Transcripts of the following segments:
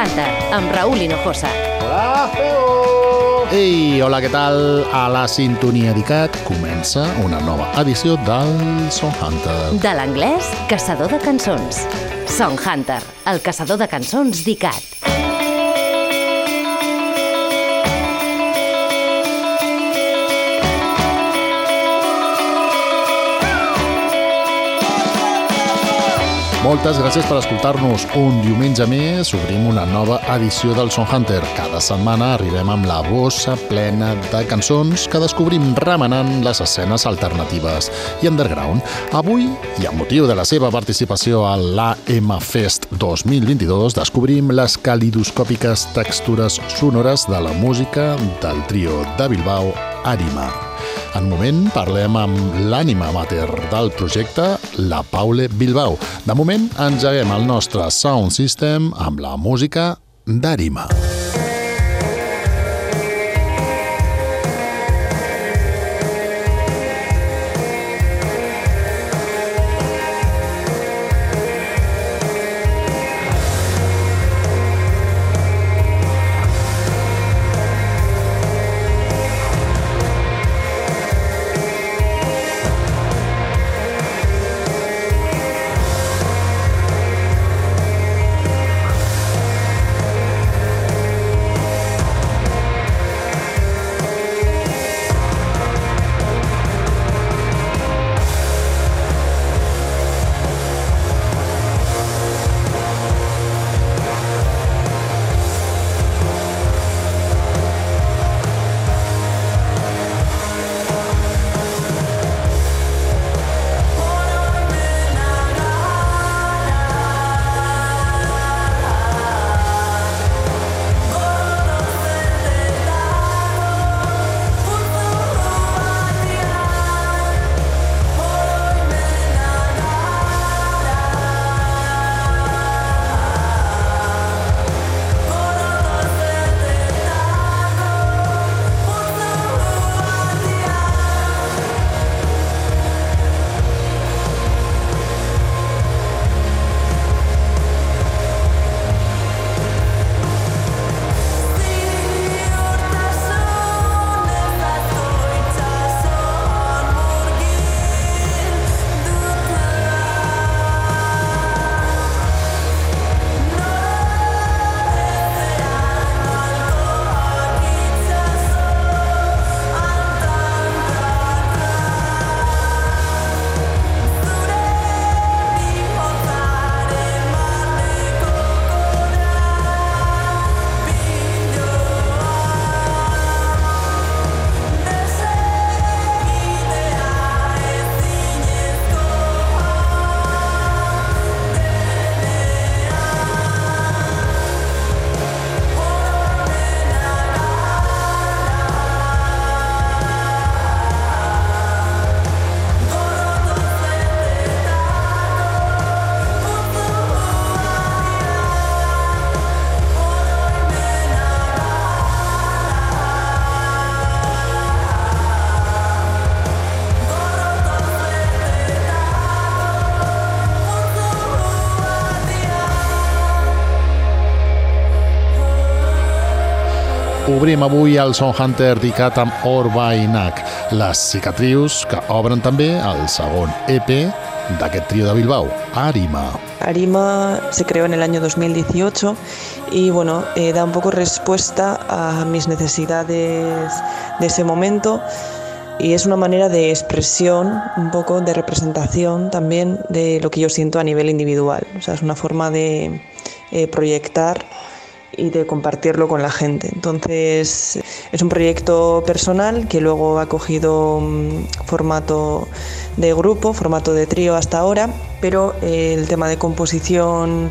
Hunter, amb Raúl Hinojosa. Hola, Ei, hola, què tal? A la sintonia d'ICAT comença una nova edició del Song Hunter. De l'anglès, caçador de cançons. Song Hunter, el caçador de cançons d'ICAT. Moltes gràcies per escoltar-nos. Un diumenge més obrim una nova edició del Song Hunter. Cada setmana arribem amb la bossa plena de cançons que descobrim remenant les escenes alternatives i underground. Avui, i amb motiu de la seva participació a l'AM Fest 2022, descobrim les calidoscòpiques textures sonores de la música del trio de Bilbao, Arima. En un moment parlem amb l'ànima mater del projecte, la Paule Bilbao. De moment engeguem el nostre sound system amb la música d'Arima. Obrim avui el Song Hunter d'ICAT amb Orbainak, les cicatrius que obren també el segon EP d'aquest trio de Bilbao, Arima. Arima se creó en el año 2018 y bueno, da un poco respuesta a mis necesidades de ese momento y es una manera de expresión, un poco de representación también de lo que yo siento a nivel individual. O sea, es una forma de proyectar y de compartirlo con la gente. Entonces es un proyecto personal que luego ha cogido formato de grupo, formato de trío hasta ahora, pero el tema de composición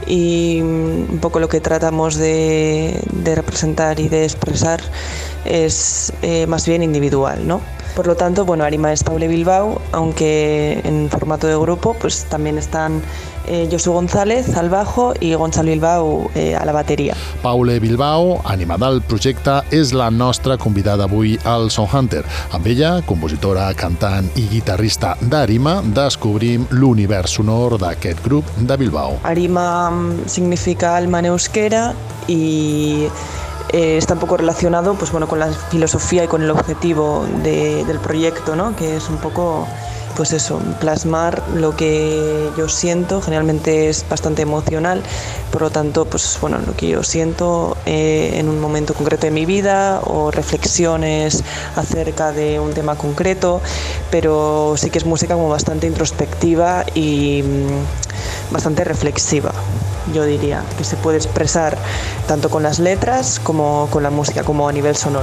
y un poco lo que tratamos de representar y de expresar es más bien individual, ¿no? Por lo tanto, bueno, Arima es Paule Bilbao, aunque en formato de grupo pues también están Josu González al bajo i Gonzalo Bilbao a la bateria. Paule Bilbao, ànima del projecte, és la nostra convidada avui al Sonhunter. Amb ella, compositora, cantant i guitarrista d'Arima, descobrim l'univers sonor d'aquest grup de Bilbao. Arima significa alma en euskera y está un poco relacionado pues, bueno, con la filosofía y con el objetivo del proyecto, ¿no? Que es un poco pues eso, plasmar lo que yo siento. Generalmente es bastante emocional, por lo tanto, pues bueno, lo que yo siento en un momento concreto de mi vida o reflexiones acerca de un tema concreto, pero sí que es música como bastante introspectiva y bastante reflexiva. Yo diría que se puede expresar tanto con las letras como con la música, como a nivel sonoro.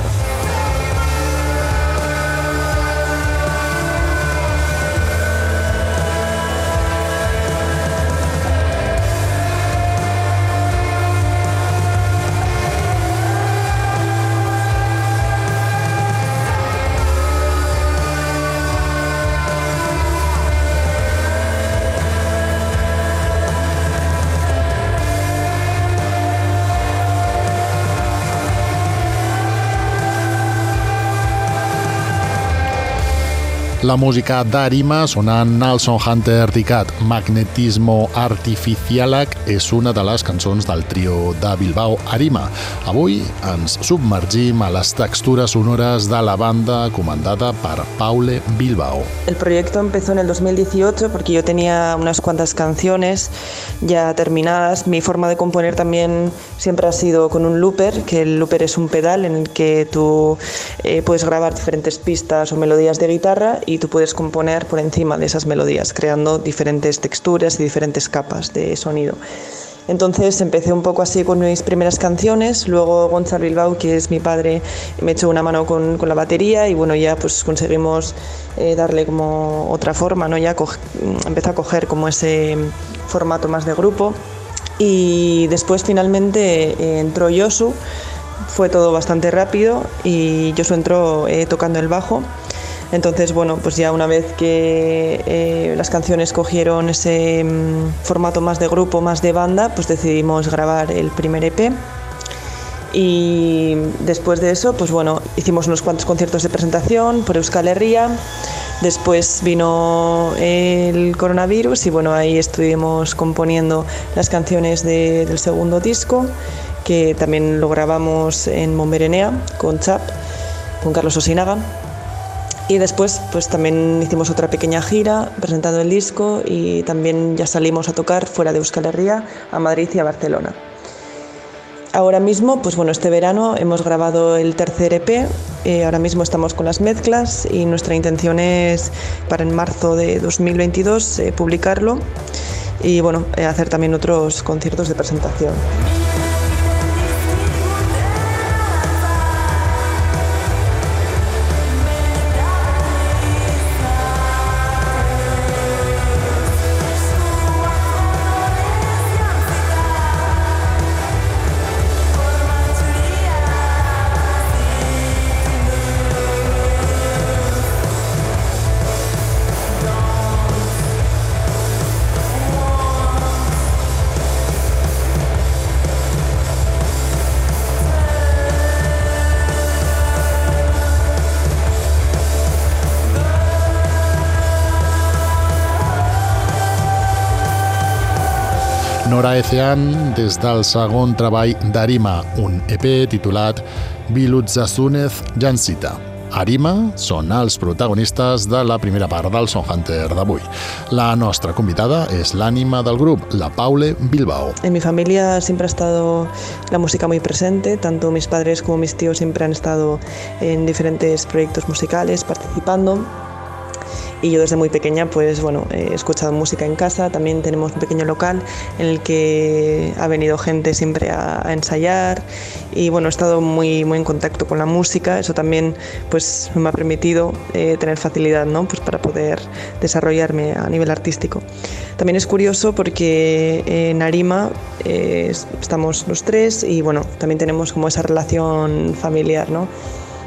La música d'Arima sonant al Sonhunter d'ICAT Magnetismo Artificialac és una de les cançons del trio de Bilbao Arima. Avui ens submergim a les textures sonores de la banda comandada per Paule Bilbao. El proyecto empezó en el 2018 porque yo tenía unas cuantas canciones ya terminadas. Mi forma de componer también siempre ha sido con un looper, que el looper es un pedal en el que tú puedes grabar diferentes pistas o melodías de guitarra y tú puedes componer por encima de esas melodías, creando diferentes texturas y diferentes capas de sonido. Entonces empecé un poco así con mis primeras canciones, luego Gonzalo Bilbao, que es mi padre, me echó una mano con la batería y bueno, ya pues conseguimos darle como otra forma, ¿no? Ya empezó a coger como ese formato más de grupo y después finalmente entró Josu. Fue todo bastante rápido y Josu entró tocando el bajo. Entonces, bueno, pues ya una vez que las canciones cogieron ese formato más de grupo, más de banda, pues decidimos grabar el primer EP. Y después de eso, pues bueno, hicimos unos cuantos conciertos de presentación por Euskal Herria. Después vino el coronavirus y bueno, ahí estuvimos componiendo las canciones del segundo disco, que también lo grabamos en Monberenea con Chap, con Carlos Osinaga. Y después pues también hicimos otra pequeña gira presentando el disco y también ya salimos a tocar fuera de Euskal Herria, a Madrid y a Barcelona. Ahora mismo, pues bueno, este verano hemos grabado el tercer EP, ahora mismo estamos con las mezclas y nuestra intención es para en marzo de 2022 publicarlo y bueno, hacer también otros conciertos de presentación. Nora Ezean, des del segon treball d'Arima, un EP titulat Bilutzazunez Jansita. Arima són els protagonistes de la primera part del Sonhunter d'avui. La nostra convidada és l'ànima del grup, la Paule Bilbao. En mi familia siempre ha estado la música muy presente, tanto mis padres como mis tíos siempre han estado en diferentes proyectos musicales participando. Y yo desde muy pequeña pues bueno, he escuchado música en casa, también tenemos un pequeño local en el que ha venido gente siempre a ensayar y bueno, he estado muy en contacto con la música, eso también pues me ha permitido tener facilidad, ¿no? Pues para poder desarrollarme a nivel artístico. También es curioso porque en Arima estamos los tres y bueno, también tenemos como esa relación familiar, ¿no?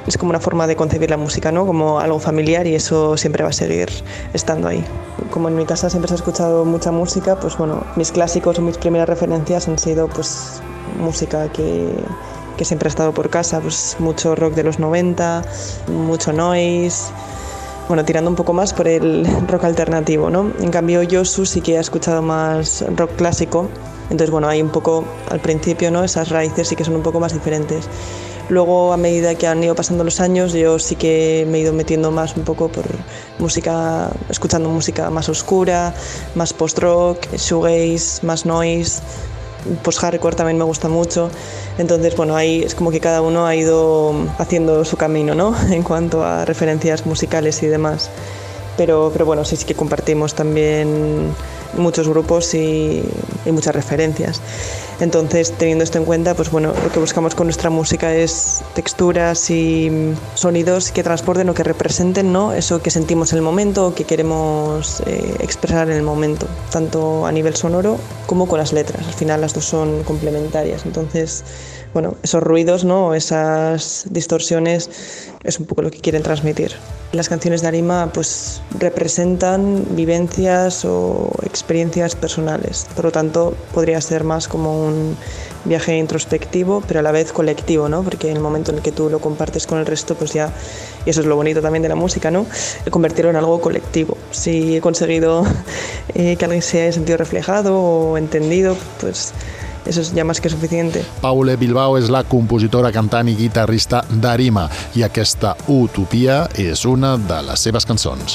es como una forma de concebir la música, ¿no? Como algo familiar, y eso siempre va a seguir estando ahí. Como en mi casa siempre se ha escuchado mucha música, pues bueno, mis clásicos o mis primeras referencias han sido pues música que siempre ha estado por casa, pues mucho rock de los 90, mucho noise, bueno, tirando un poco más por el rock alternativo, ¿no? En cambio, Josu sí que ha escuchado más rock clásico, entonces bueno, hay un poco al principio, ¿no? Esas raíces sí que son un poco más diferentes. Luego, a medida que han ido pasando los años, yo sí que me he ido metiendo más un poco por música, escuchando música más oscura, más post-rock, shoegaze, más noise, post-hardcore también me gusta mucho. Entonces, bueno, ahí es como que cada uno ha ido haciendo su camino, ¿no? En cuanto a referencias musicales y demás. Pero bueno, sí que compartimos también muchos grupos y muchas referencias. Entonces, teniendo esto en cuenta, pues bueno, lo que buscamos con nuestra música es texturas y sonidos que transporten o que representen, ¿no? Eso que sentimos en el momento o que queremos expresar en el momento, tanto a nivel sonoro como con las letras. Al final las dos son complementarias. Entonces, bueno, esos ruidos, ¿no? Esas distorsiones es un poco lo que quieren transmitir. Las canciones de Arima pues representan vivencias o experiencias personales, por lo tanto podría ser más como un viaje introspectivo, pero a la vez colectivo, ¿no? Porque en el momento en el que tú lo compartes con el resto, pues ya, y eso es lo bonito también de la música, ¿no? Convertirlo en algo colectivo. Si he conseguido que alguien se haya sentido reflejado o entendido, pues eso es ya más que suficiente. Paule Bilbao és la compositora, cantant i guitarrista d'Arima, i aquesta Utopia és una de les seves cançons.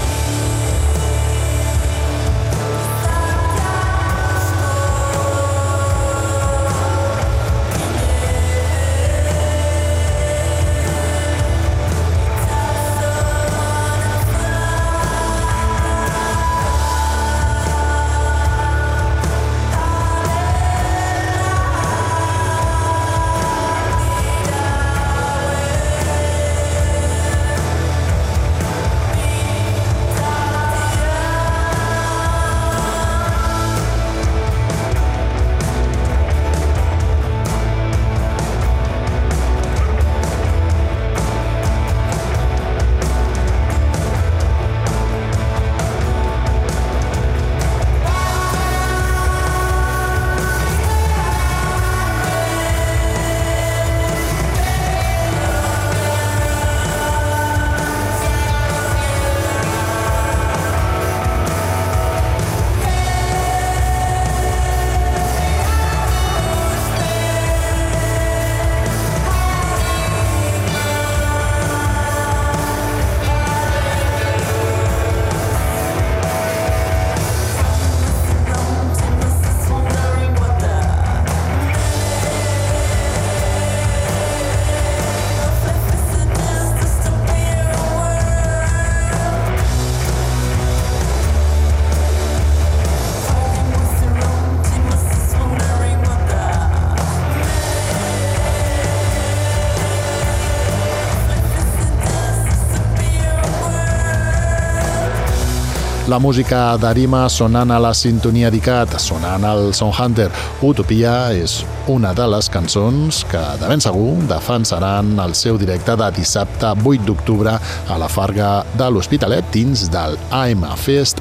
La música d'Arima sonant a la sintonia d'ICAT, sonant al Soundhunter. Utopia és una de les cançons que de ben segur defensaran el seu directe de dissabte 8 d'octubre a la Farga de l'Hospitalet dins del AM Fest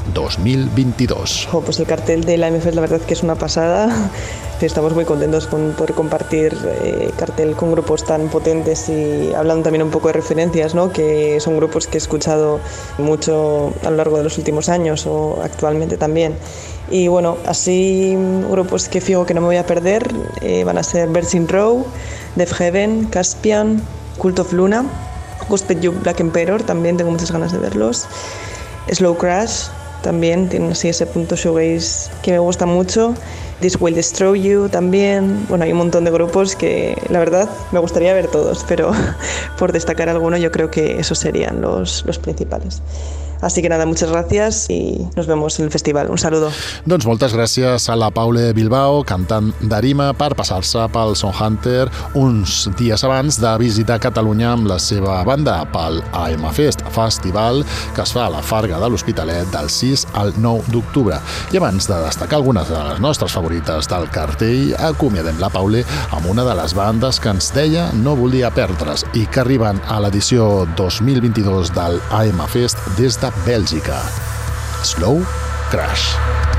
2022. Pues el cartel del AM Fest la verdad que es una pasada. Estamos muy contentos con poder compartir cartel con grupos tan potentes y hablando también un poco de referencias, ¿no? Que son grupos que he escuchado mucho a lo largo de los últimos años o actualmente también. Y bueno, así grupos que fijo que no me voy a perder van a ser Virgin Row, Death Heaven, Caspian, Cult of Luna, Gospel You, Black Emperor, también tengo muchas ganas de verlos. Slow Crash, también tienen así ese punto shoegaze que me gusta mucho. This Will Destroy You también. Bueno, hay un montón de grupos que la verdad me gustaría ver todos, pero por destacar alguno yo creo que esos serían los principales. Así que nada, muchas gracias y nos vemos en el festival. Un saludo. Doncs moltes gràcies a la Paule Bilbao, cantant d'Arima, per passar-se pel Songhuntер uns dies abans de visitar Catalunya amb la seva banda pel AM Fest, festival que es fa a la Farga de l'Hospitalet del 6 al 9 d'octubre. I abans de destacar algunes de les nostres favorites del cartell, acomiadem la Paule amb una de les bandes que ens deia no volia perdre's i que arriben a l'edició 2022 del AM Fest des de Bèlgica. Slow Crash.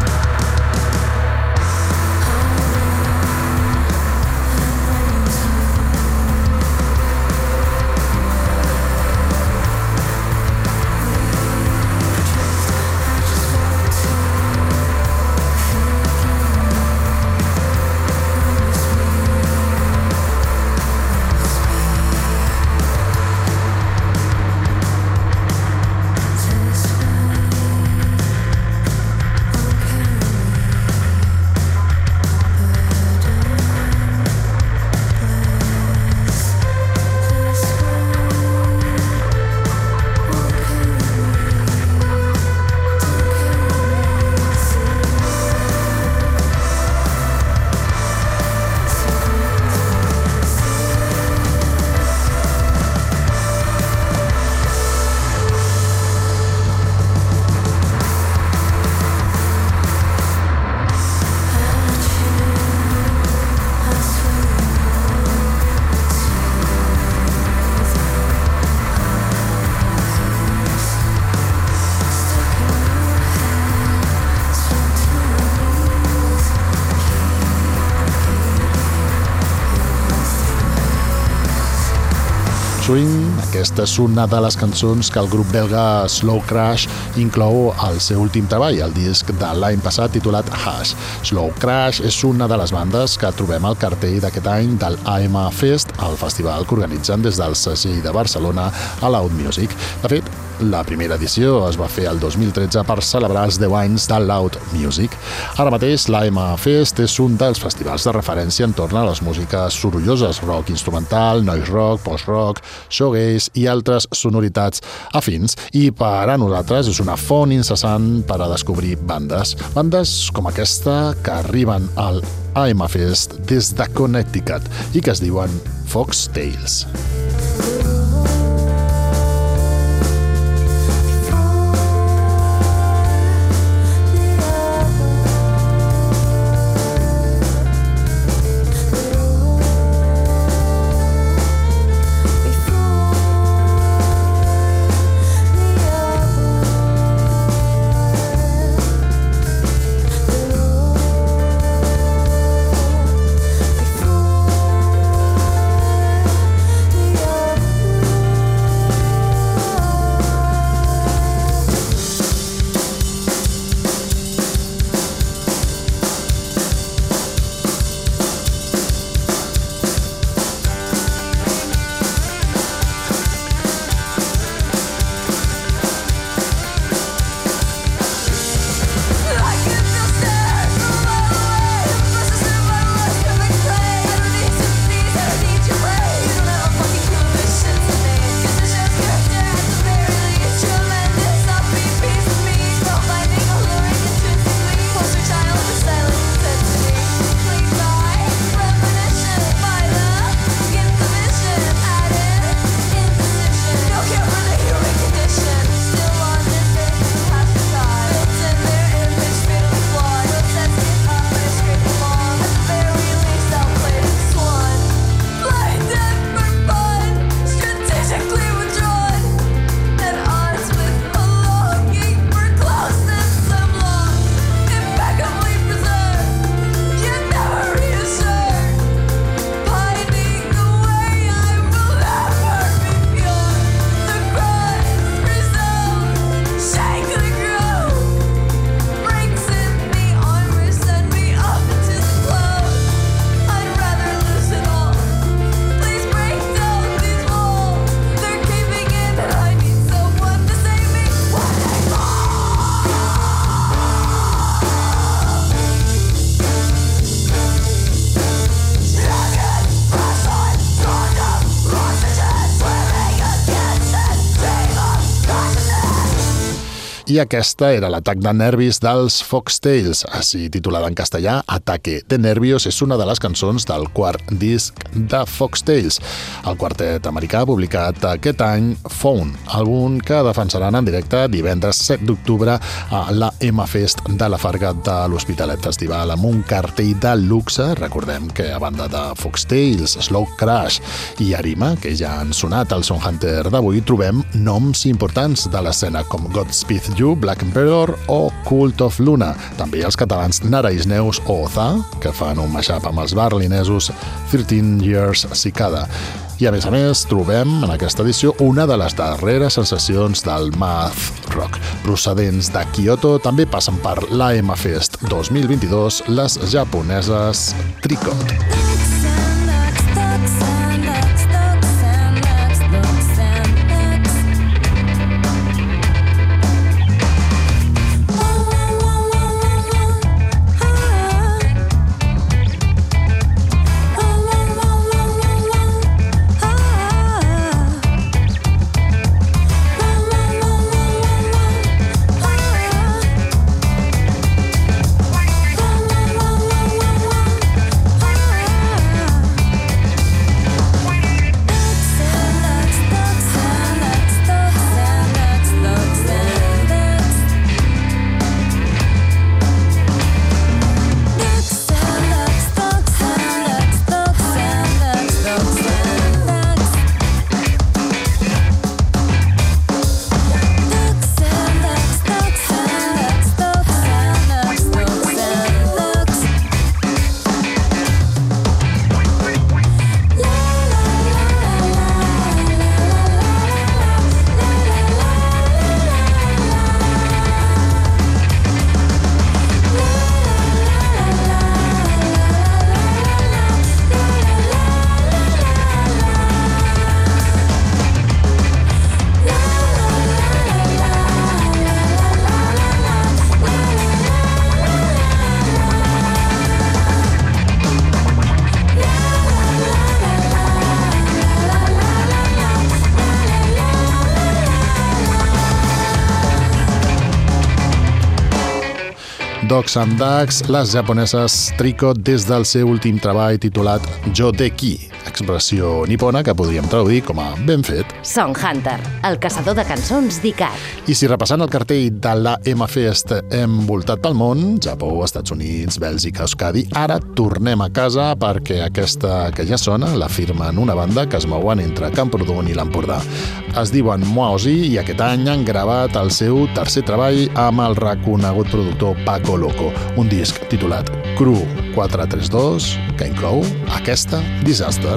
Swing, aquesta és una de les cançons que el grup belga Slow Crash inclou al seu últim treball, el disc de l'any passat titulat Hash. Slow Crash és una de les bandes que trobem al cartell d'aquest any del AM Fest, el festival que organitzen des del segell de Barcelona a Loud Music. De fet, la primera edició es va fer el 2013 per celebrar els 10 anys de Loud Music. Ara mateix, l'AM Fest és un dels festivals de referència entorn a les músiques sorolloses, rock instrumental, noise rock, post-rock, shoegaze i altres sonoritats afins. I per a nosaltres és una font incessant per a descobrir bandes. Bandes com aquesta que arriben al AM Fest des de Connecticut i que es diuen Fox Tales. Before i aquesta era l'atac de nervis dels Foxtails, així titulada en castellà Ataque de Nervios. És una de les cançons del quart disc de Foxtails, el quartet americà publicat aquest any, Phone, àlbum que defensaran en directe divendres 7 d'octubre a la M-Fest de la Farga de l'Hospitalet Festival, amb un cartell de luxe. Recordem que a banda de Foxtails, Slow Crash i Arima, que ja han sonat al Song Hunter d'avui, trobem noms importants de l'escena com Godspeed You, Black Emperor o Cult of Luna. També els catalans Nara Isneus o Oza, que fan un mashup amb els berlinesos 13 Years Cicada. I a més, trobem en aquesta edició una de les darreres sensacions del math rock. Procedents de Kyoto, també passen per la M-Fest 2022, les japoneses Tricot. Dogs and Ducks, les japoneses Tricot, des del seu últim treball titulat Jodeki, expressió nipona que podríem traduir com a ben fet. Song Hunter, el caçador de cançons d'ICAT. I si repassant el cartell de la M-Fest hem voltat pel món, Japó, Estats Units, Bèlgica, Euskadi, ara tornem a casa perquè aquesta que ja sona la firmen una banda que es mouen entre Camprodon i l'Empordà. Es diuen Moaosi i aquest any han gravat el seu tercer treball amb el reconegut productor Paco Loco, un disc titulat Crew 432 que inclou aquesta Disaster.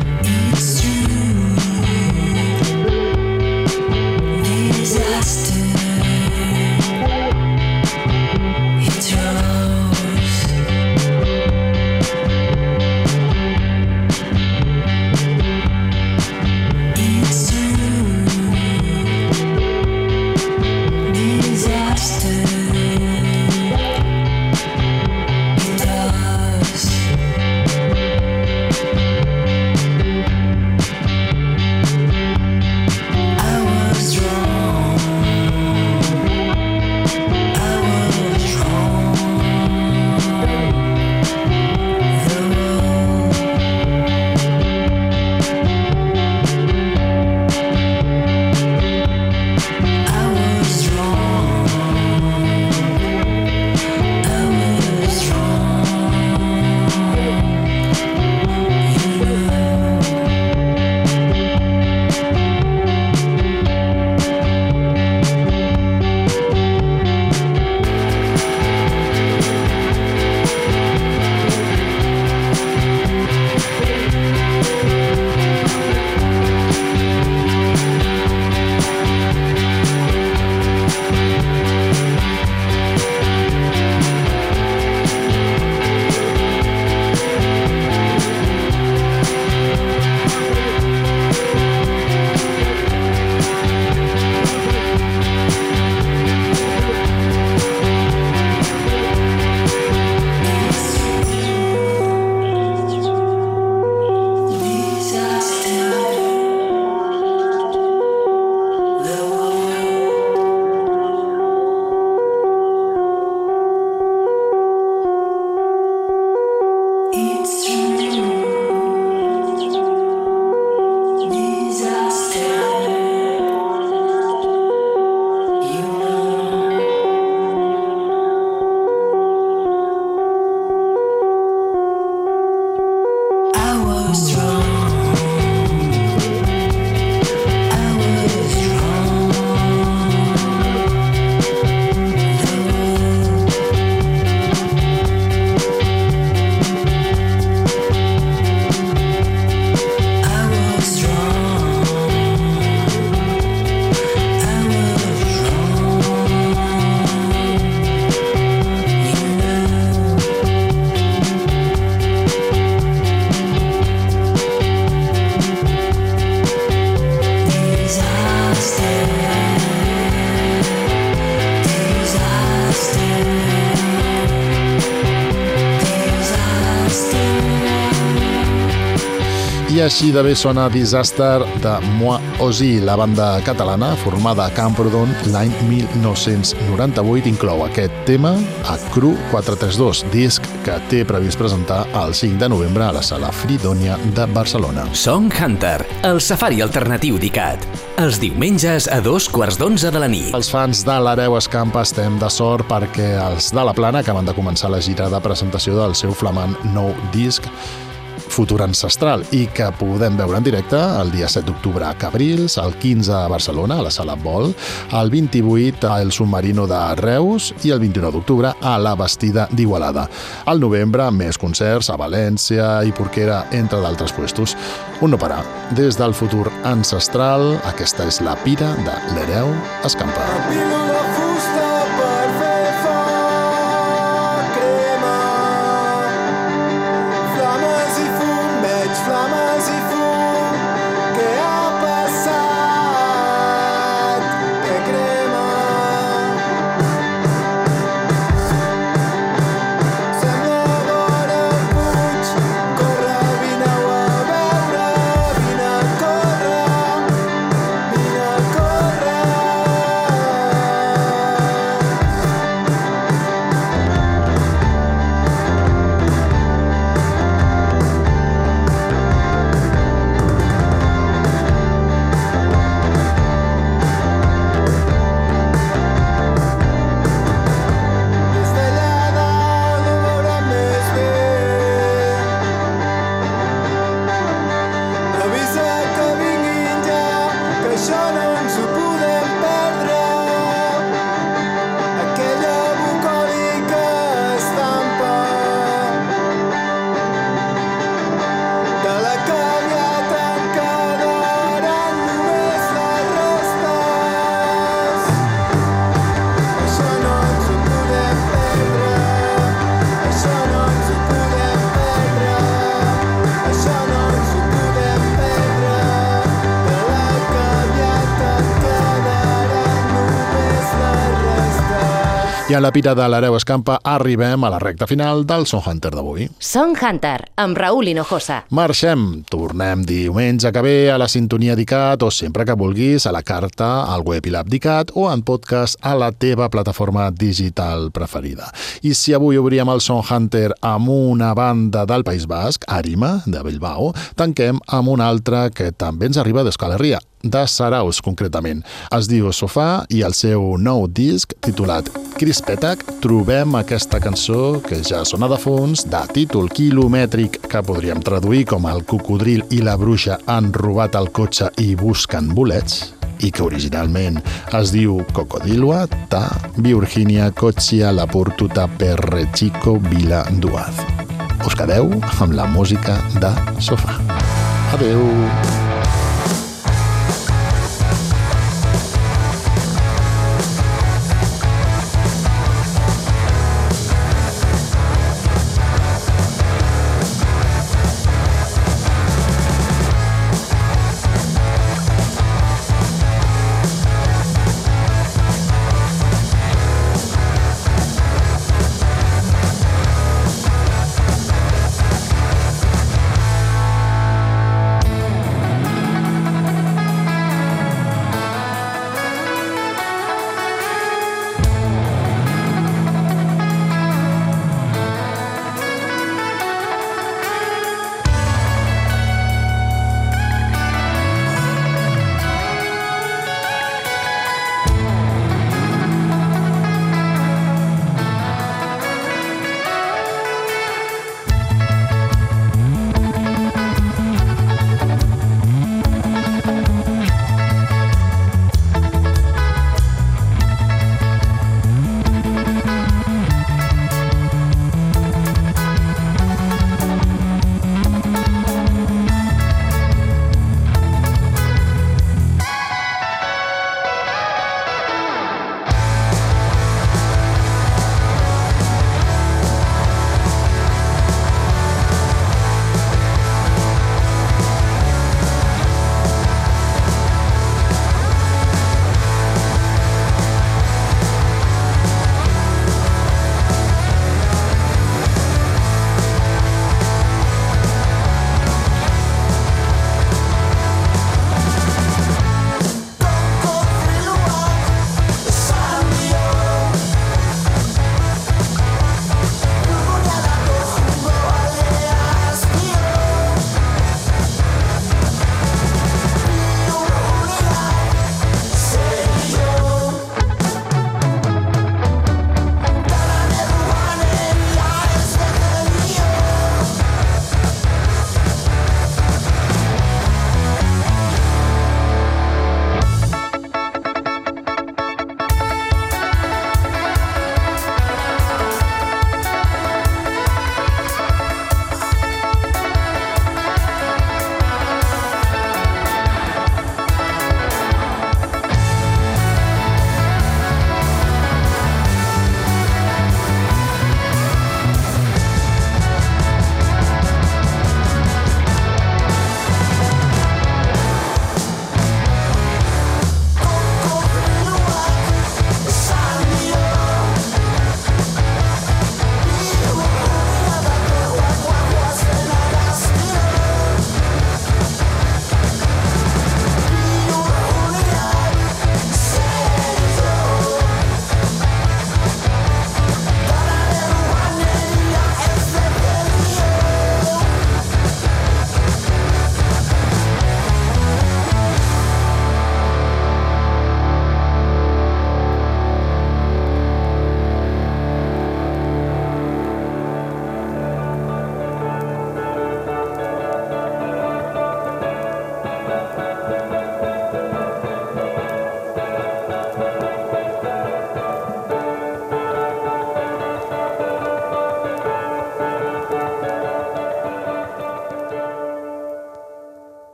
I així de bé sona Disaster de Moi Aussi, la banda catalana formada a Camprodon l'any 1998. Inclou aquest tema a Cru 432, disc que té previst presentar el 5 de novembre a la Sala Fridònia de Barcelona. Song Hunter, el safari alternatiu d'ICAT. Els diumenges a 2:15 de la nit. Els fans de l'Hereu Escampa estem de sort perquè els de la Plana acaben de començar la gira de presentació del seu flamant nou disc Futur Ancestral i que podem veure en directe el dia 7 d'octubre a Cabrils, el 15 a Barcelona, a la Sala Vol, el 28 a El Submarino de Reus i el 29 d'octubre a La Bastida d'Igualada. Al novembre, més concerts a València i Porquera, entre d'altres puestos. Un no parar. Des del Futur Ancestral, aquesta és la Pira de l'Hereu Escampa. I a la Pira de l'Hereu Escampa arribem a la recta final del Song Hunter d'avui. Song Hunter, amb Raúl Hinojosa. Marxem, tornem diumenge que ve a la sintonia d'ICAT o sempre que vulguis a la carta, al web i l'app d'ICAT o en podcast a la teva plataforma digital preferida. I si avui obríem el Song Hunter amb una banda del País Basc, Arima, de Bilbao, tanquem amb una altra que també ens arriba d'Euskal Herria, de Zarauz, concretament. Es diu Sofà i el seu nou disc, titulat Crispetak, trobem aquesta cançó que ja sona de fons, de títol quilomètric, que podríem traduir com El cocodril i la bruixa han robat el cotxe i busquen bolets, i que originalment es diu Cocodilua ta Virginia Cochia la Portuta per Chico Vila Duaz. Us quedeu amb la música de Sofà. Adeu!